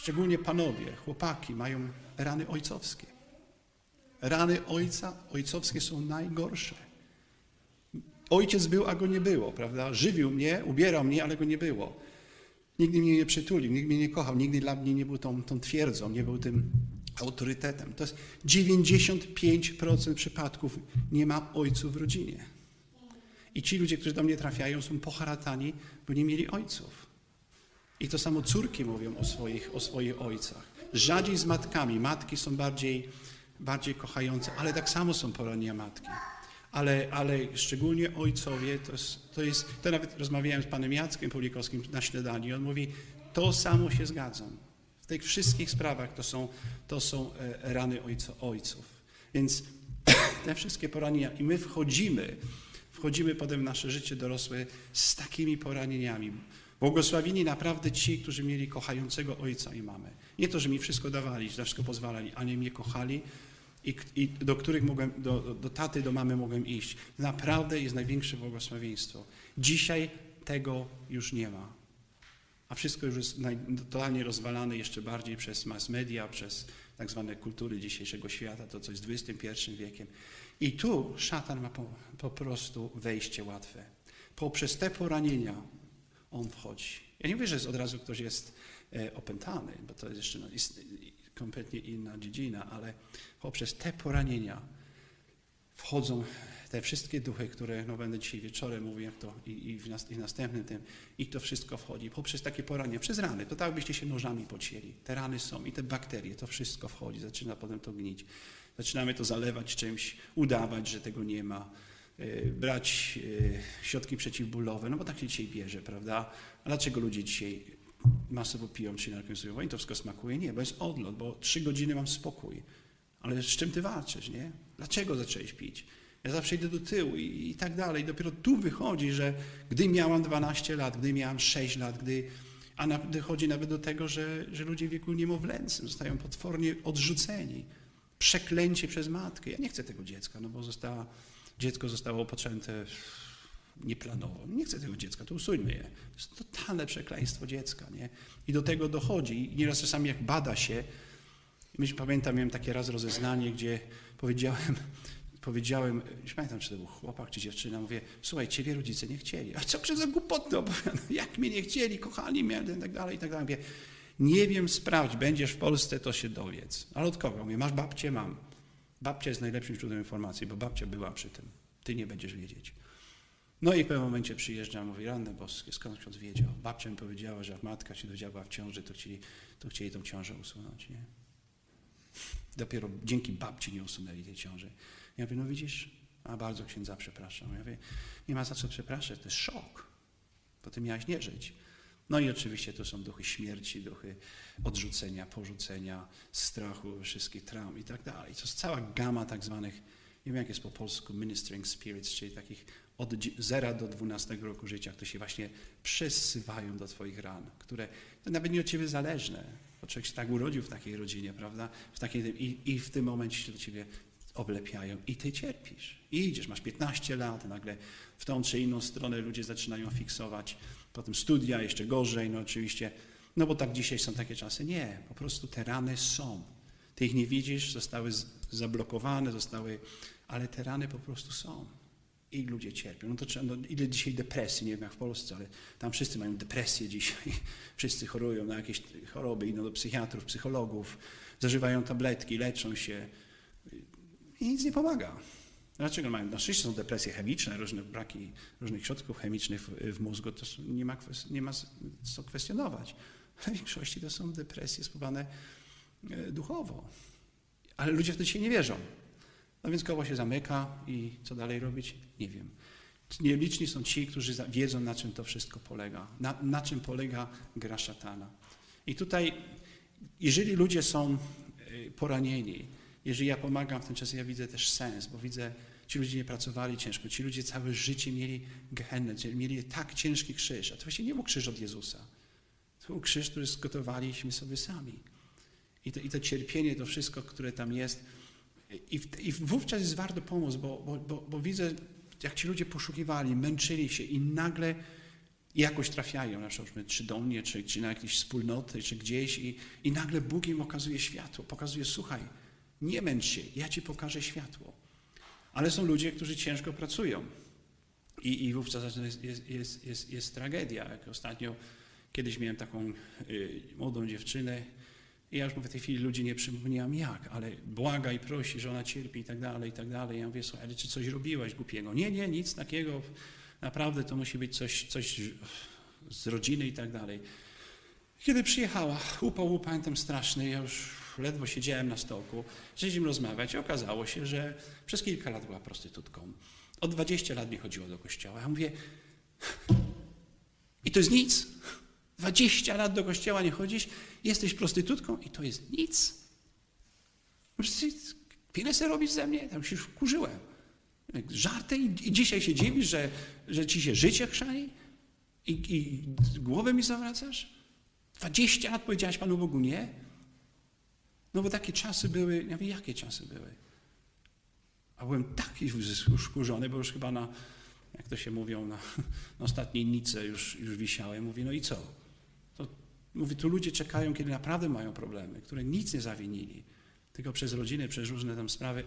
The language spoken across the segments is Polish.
szczególnie panowie, chłopaki mają rany ojcowskie. Rany ojcowskie są najgorsze. Ojciec był, a go nie było, prawda? Żywił mnie, ubierał mnie, ale go nie było. Nigdy mnie nie przytulił, nigdy mnie nie kochał, nigdy dla mnie nie był tą twierdzą, nie był tym autorytetem. To jest 95% przypadków nie ma ojców w rodzinie. I ci ludzie, którzy do mnie trafiają, są poharatani, bo nie mieli ojców. I to samo córki mówią o swoich ojcach. Rzadziej z matkami. Matki są bardziej kochające, ale tak samo są poranienia matki. Ale szczególnie ojcowie, to nawet rozmawiałem z panem Jackiem Pawlikowskim na śniadaniu i on mówi, to samo się zgadzam. W tych wszystkich sprawach to są rany ojców. Więc te wszystkie poranienia i my wchodzimy potem w nasze życie dorosłe z takimi poranieniami. Błogosławieni naprawdę ci, którzy mieli kochającego ojca i mamę. Nie to, że mi wszystko dawali, że wszystko pozwalali, ale mnie kochali i do których do taty, do mamy mogłem iść. Naprawdę jest największe błogosławieństwo. Dzisiaj tego już nie ma. A wszystko już jest totalnie rozwalane jeszcze bardziej przez mass media, przez tak zwane kultury dzisiejszego świata, to co jest XXI wiekiem. I tu szatan ma po prostu wejście łatwe. Poprzez te poranienia on wchodzi. Ja nie mówię, że od razu ktoś jest opętany, bo to jest jeszcze kompletnie inna dziedzina, ale poprzez te poranienia wchodzą te wszystkie duchy, które będę dzisiaj wieczorem mówił, jak to i w następnym tym, i to wszystko wchodzi. Poprzez takie poranienia, przez rany, to tak byście się nożami pocięli. Te rany są i te bakterie, to wszystko wchodzi, zaczyna potem to gnić. Zaczynamy to zalewać czymś, udawać, że tego nie ma, brać środki przeciwbólowe, no bo tak się dzisiaj bierze, prawda? A dlaczego ludzie dzisiaj masowo piją czy narkotyzują? Bo im to wszystko smakuje? Nie, bo jest odlot, bo 3 godziny mam spokój. Ale z czym ty walczysz, nie? Dlaczego zacząłeś pić? Ja zawsze idę do tyłu i tak dalej. Dopiero tu wychodzi, że gdy miałam 12 lat, gdy miałam 6 lat, a dochodzi nawet do tego, że ludzie w wieku niemowlęcym zostają potwornie odrzuceni, przeklęci przez matkę. Ja nie chcę tego dziecka, no bo dziecko zostało poczęte nieplanowo. Nie chcę tego dziecka, to usuńmy je. To jest totalne przekleństwo dziecka, nie? I do tego dochodzi. I nieraz czasami jak bada się, pamiętam, miałem takie raz rozeznanie, gdzie powiedziałem, nie pamiętam, czy to był chłopak, czy dziewczyna, mówię, słuchaj, ciebie rodzice nie chcieli. A co przez za głupoty opowiadam? Jak mnie nie chcieli, kochali mnie, i tak dalej, i tak dalej. Mówię, nie wiem, sprawdź, będziesz w Polsce, to się dowiedz. Ale od kogo? Mówię, masz babcię? Mam. Babcia jest najlepszym źródłem informacji, bo babcia była przy tym. Ty nie będziesz wiedzieć. No i w pewnym momencie przyjeżdżam, mówi, ranne boskie, skąd ksiądz wiedział? Babcia mi powiedziała, że jak matka się dowiedziała w ciąży, to chcieli tą ciążę usunąć, nie? Dopiero dzięki babci nie usunęli tej ciąży. Ja mówię, no widzisz, a bardzo księdza przepraszam. Ja mówię, nie ma za co przepraszać, to jest szok, bo ty miałaś nie żyć. No i oczywiście to są duchy śmierci, duchy odrzucenia, porzucenia, strachu, wszystkich traum i tak dalej. To jest cała gama tak zwanych, nie wiem jak jest po polsku, ministering spirits, czyli takich od 0 do 12 roku życia, które się właśnie przesywają do twoich ran, które to nawet nie od ciebie zależne, bo człowiek się tak urodził w takiej rodzinie, prawda? I w tym momencie się do ciebie oblepiają i ty cierpisz. I idziesz, masz 15 lat, nagle w tą czy inną stronę ludzie zaczynają fiksować, potem studia, jeszcze gorzej, no oczywiście, no bo tak dzisiaj są takie czasy. Nie, po prostu te rany są. Ty ich nie widzisz, zostały zablokowane, ale te rany po prostu są. I ludzie cierpią. No to ile dzisiaj depresji, nie wiem jak w Polsce, ale tam wszyscy mają depresję dzisiaj. Wszyscy chorują na jakieś choroby, idą do psychiatrów, psychologów, zażywają tabletki, leczą się i nic nie pomaga. Dlaczego mają? No oczywiście są depresje chemiczne, różne braki różnych środków chemicznych w mózgu, to nie ma co kwestionować. Ale w większości to są depresje spowodowane duchowo. Ale ludzie wtedy się nie wierzą. No więc koło się zamyka i co dalej robić? Nie wiem. Nieliczni są ci, którzy wiedzą, na czym to wszystko polega. Na czym polega gra szatana. I tutaj, jeżeli ludzie są poranieni, jeżeli ja pomagam w tym czasie, ja widzę też sens, bo widzę, ci ludzie nie pracowali ciężko, ci ludzie całe życie mieli gehennę, mieli tak ciężki krzyż, a to właśnie nie był krzyż od Jezusa. To był krzyż, który zgotowaliśmy sobie sami. I to cierpienie, to wszystko, które tam jest. I wówczas jest warto pomóc, bo widzę, jak ci ludzie poszukiwali, męczyli się i nagle I jakoś trafiają, na przykład czy do mnie, czy na jakieś wspólnoty, czy gdzieś i nagle Bóg im okazuje światło, pokazuje, słuchaj, nie męcz się, ja ci pokażę światło. Ale są ludzie, którzy ciężko pracują i wówczas jest tragedia. Jak ostatnio kiedyś miałem taką młodą dziewczynę i ja już mówię, w tej chwili ludzi nie przypomniałam jak, ale błaga i prosi, że ona cierpi i tak dalej, i tak dalej. Ja mówię, słuchaj, ale czy coś robiłaś głupiego? Nie, nic takiego. Naprawdę to musi być coś z rodziny i tak dalej. Kiedy przyjechała, upał, pamiętam straszny, ja już ledwo siedziałem na stołku, zaczęliśmy rozmawiać i okazało się, że przez kilka lat była prostytutką. Od 20 lat nie chodziła do kościoła. Ja mówię, i to jest nic. 20 lat do kościoła nie chodzisz, jesteś prostytutką i to jest nic. Pilę sobie robisz ze mnie? Tam się już wkurzyłem. Żarty i dzisiaj się dziwisz, że ci się życie chrzani i głowę mi zawracasz? 20 lat powiedziałaś Panu Bogu nie? No bo takie czasy były, ja wiem, jakie czasy były. A byłem taki już wkurzony, bo już chyba jak to się mówią, na ostatniej nicy już wisiałem. Mówię, no i co? Mówię, tu ludzie czekają, kiedy naprawdę mają problemy, które nic nie zawinili, tylko przez rodzinę, przez różne tam sprawy,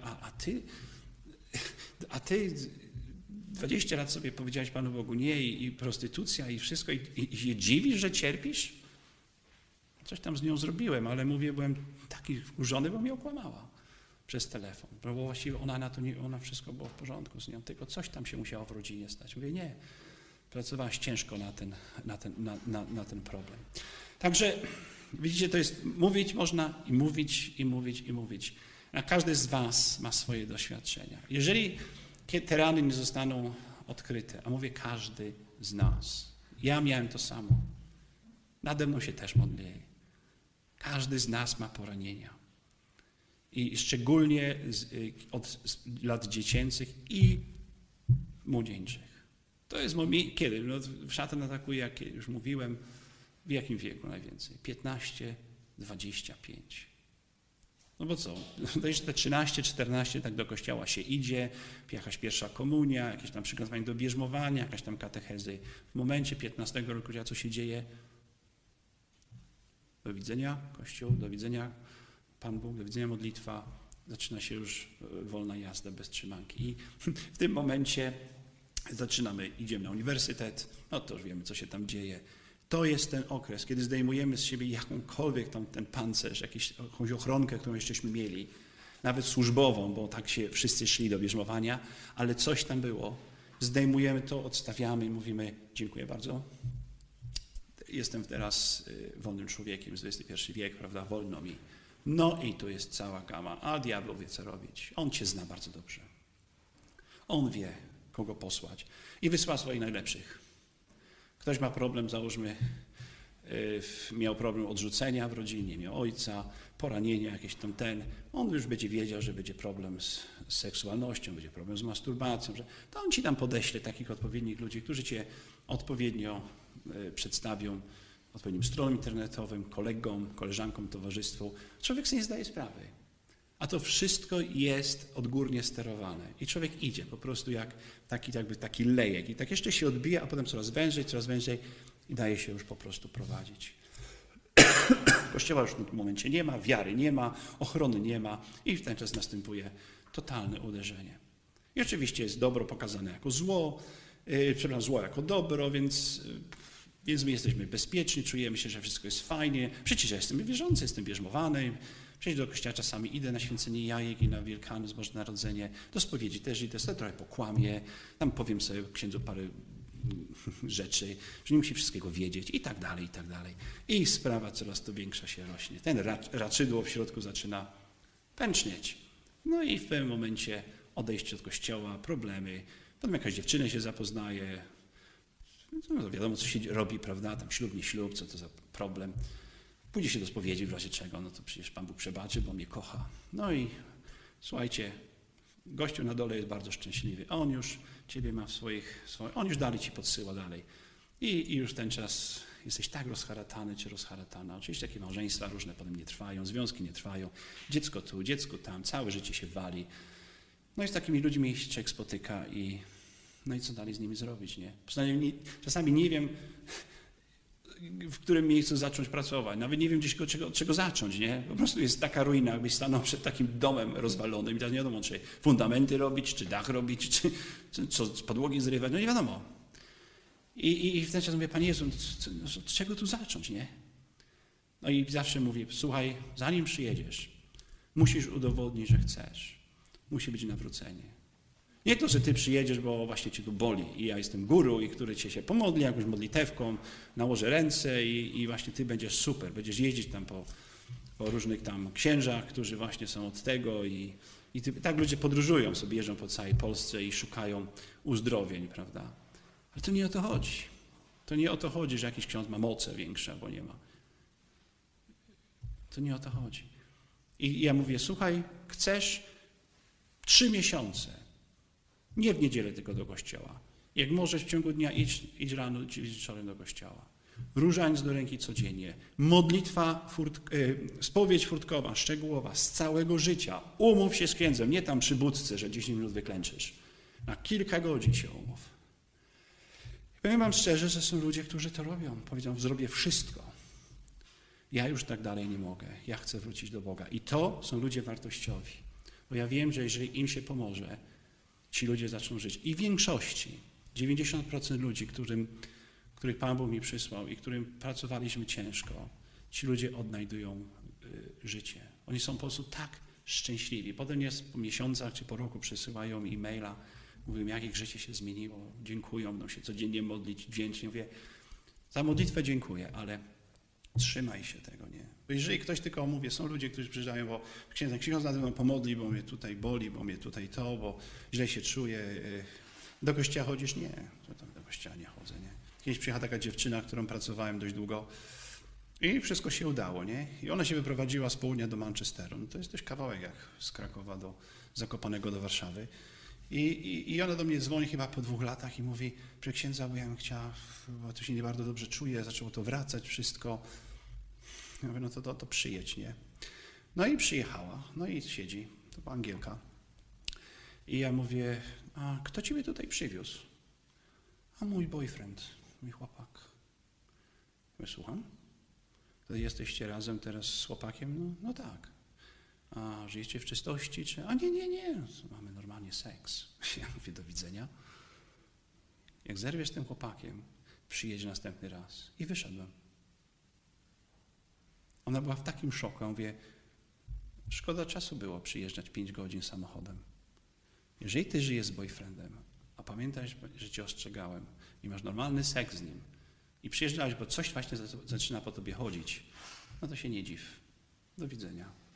a ty 20 lat sobie powiedziałeś Panu Bogu nie i prostytucja i wszystko i się dziwisz, że cierpisz? Coś tam z nią zrobiłem, ale mówię, byłem taki wkurzony, bo mnie okłamała przez telefon. Bo właściwie ona wszystko było w porządku z nią, tylko coś tam się musiało w rodzinie stać. Mówię, nie, pracowałaś ciężko na ten problem. Także widzicie, to jest, mówić można i mówić, i mówić, i mówić. A każdy z was ma swoje doświadczenia. Jeżeli te rany nie zostaną odkryte, a mówię każdy z nas, ja miałem to samo, nade mną się też modlili. Każdy z nas ma poranienia. I szczególnie od lat dziecięcych i młodzieńczych. To jest kiedy? No, szatan atakuje, jak już mówiłem, w jakim wieku najwięcej? 15, 25. No bo co? To jeszcze te 13, 14, tak do kościoła się idzie, jakaś pierwsza komunia, jakieś tam przygotowanie do bierzmowania, jakaś tam katechezy. W momencie 15 roku życia co się dzieje? Do widzenia Kościół, do widzenia Pan Bóg, do widzenia modlitwa. Zaczyna się już wolna jazda bez trzymanki. I w tym momencie idziemy na uniwersytet, no to już wiemy, co się tam dzieje. To jest ten okres, kiedy zdejmujemy z siebie jakąkolwiek tam ten pancerz, jakąś ochronkę, którą jeszcześmy mieli, nawet służbową, bo tak się wszyscy szli do bierzmowania, ale coś tam było. Zdejmujemy to, odstawiamy i mówimy, dziękuję bardzo. Jestem teraz wolnym człowiekiem, jest XXI wiek, prawda, wolno mi. No i tu jest cała gama, a diabeł wie, co robić. On cię zna bardzo dobrze. On wie, kogo posłać i wysła swoich najlepszych. Ktoś ma problem, załóżmy, miał problem odrzucenia w rodzinie, miał ojca, poranienia jakieś tam on już będzie wiedział, że będzie problem z seksualnością, będzie problem z masturbacją, że to on ci tam podeśle takich odpowiednich ludzi, którzy cię odpowiednio przedstawią odpowiednim stronom internetowym, kolegom, koleżankom, towarzystwu. Człowiek sobie nie zdaje sprawy. A to wszystko jest odgórnie sterowane. I człowiek idzie po prostu jak taki lejek. I tak jeszcze się odbija, a potem coraz wężej i daje się już po prostu prowadzić. Kościoła już w tym momencie nie ma, wiary nie ma, ochrony nie ma i w ten czas następuje totalne uderzenie. I oczywiście jest dobro pokazane jako zło, zło jako dobro, więc my jesteśmy bezpieczni, czujemy się, że wszystko jest fajnie. Przecież ja jestem wierzący, jestem bierzmowany. Przecież do kościoła czasami idę na święcenie jajek i na Wielkanoc, Boże Narodzenie. Do spowiedzi też idę, sobie trochę pokłamię. Tam powiem sobie księdzu parę rzeczy, że nie musi wszystkiego wiedzieć i tak dalej, i tak dalej. I sprawa coraz to większa się rośnie. Ten raczydło w środku zaczyna pęcznieć. No i w pewnym momencie odejście od kościoła, problemy. Potem jakaś dziewczyna się zapoznaje. No wiadomo, co się robi, prawda? Tam ślub, nie ślub, co to za problem. Pójdzie się do spowiedzi w razie czego, no to przecież Pan Bóg przebaczy, bo mnie kocha. No i słuchajcie, gościu na dole jest bardzo szczęśliwy. On już ciebie ma on już dalej ci podsyła dalej. I już ten czas jesteś tak rozharatany czy rozharatana. Oczywiście takie małżeństwa różne potem nie trwają, związki nie trwają. Dziecko tu, dziecko tam, całe życie się wali. No i z takimi ludźmi się człowiek spotyka i No i co dalej z nimi zrobić, nie? Czasami nie wiem, w którym miejscu zacząć pracować. Nawet nie wiem od czego zacząć, nie? Po prostu jest taka ruina, jakbyś stanął przed takim domem rozwalonym i teraz nie wiadomo, czy fundamenty robić, czy dach robić, czy co z podłogi zrywać, no nie wiadomo. I w ten czas mówię, Panie Jezu, od czego tu zacząć, nie? No i zawsze mówię, słuchaj, zanim przyjedziesz, musisz udowodnić, że chcesz. Musi być nawrócenie. Nie to, że ty przyjedziesz, bo właśnie cię tu boli i ja jestem guru, i który cię się pomodli jakąś modlitewką, nałożę ręce i właśnie ty będziesz super. Będziesz jeździć tam po różnych tam księżach, którzy właśnie są od tego i tak ludzie podróżują sobie, jeżdżą po całej Polsce i szukają uzdrowień, prawda? Ale to nie o to chodzi. To nie o to chodzi, że jakiś ksiądz ma moce większe albo nie ma. To nie o to chodzi. I ja mówię, słuchaj, chcesz 3 miesiące, nie w niedzielę tylko do kościoła. Jak możesz w ciągu dnia idź rano, idź wieczorem do kościoła. Różańc do ręki codziennie. Modlitwa, spowiedź furtkowa, szczegółowa, z całego życia. Umów się z księdzem, nie tam przy budce, że 10 minut wyklęczysz. Na kilka godzin się umów. I powiem wam szczerze, że są ludzie, którzy to robią. Powiedzą, zrobię wszystko. Ja już tak dalej nie mogę. Ja chcę wrócić do Boga. I to są ludzie wartościowi. Bo ja wiem, że jeżeli im się pomoże, ci ludzie zaczną żyć. I w większości, 90% ludzi, których Pan Bóg mi przysłał i którym pracowaliśmy ciężko, ci ludzie odnajdują życie. Oni są po prostu tak szczęśliwi. Potem po miesiącach czy po roku przysyłają mi e-maila, mówią, jak ich życie się zmieniło, dziękują, będą się codziennie modlić wdzięcznie. Mówię, za modlitwę dziękuję, ale trzymaj się tego, nie? Bo jeżeli ktoś tylko, mówię, są ludzie, którzy przyjeżdżają, bo ksiądz nade mną pomodli, bo mnie tutaj boli, bo mnie tutaj to, bo źle się czuję. Do kościoła chodzisz? Nie, do kościoła nie chodzę, nie? Kiedyś przyjechała taka dziewczyna, którą pracowałem dość długo i wszystko się udało, nie? I ona się wyprowadziła z południa do Manchesteru. No to jest dość kawałek jak z Krakowa do Zakopanego do Warszawy. I ona do mnie dzwoni chyba po 2 latach i mówi, że księdza, bo ja bym chciała, bo tu się nie bardzo dobrze czuję, zaczęło to wracać wszystko. Ja mówię, no to przyjedź, nie? No i przyjechała, no i siedzi, to była Angielka. I ja mówię, a kto ciebie tutaj przywiózł? A mój boyfriend, mój chłopak. Ja słucham? To jesteście razem teraz z chłopakiem? No tak. A żyjecie w czystości? Czy? A nie. Mamy normalnie seks. Ja mówię, do widzenia. Jak zerwiesz z tym chłopakiem, przyjedź następny raz. I wyszedłem. Ona była w takim szoku. Ja mówię, szkoda czasu było przyjeżdżać 5 godzin samochodem. Jeżeli ty żyjesz z boyfriendem, a pamiętaj, że cię ostrzegałem i masz normalny seks z nim i przyjeżdżałeś, bo coś właśnie zaczyna po tobie chodzić, no to się nie dziw. Do widzenia.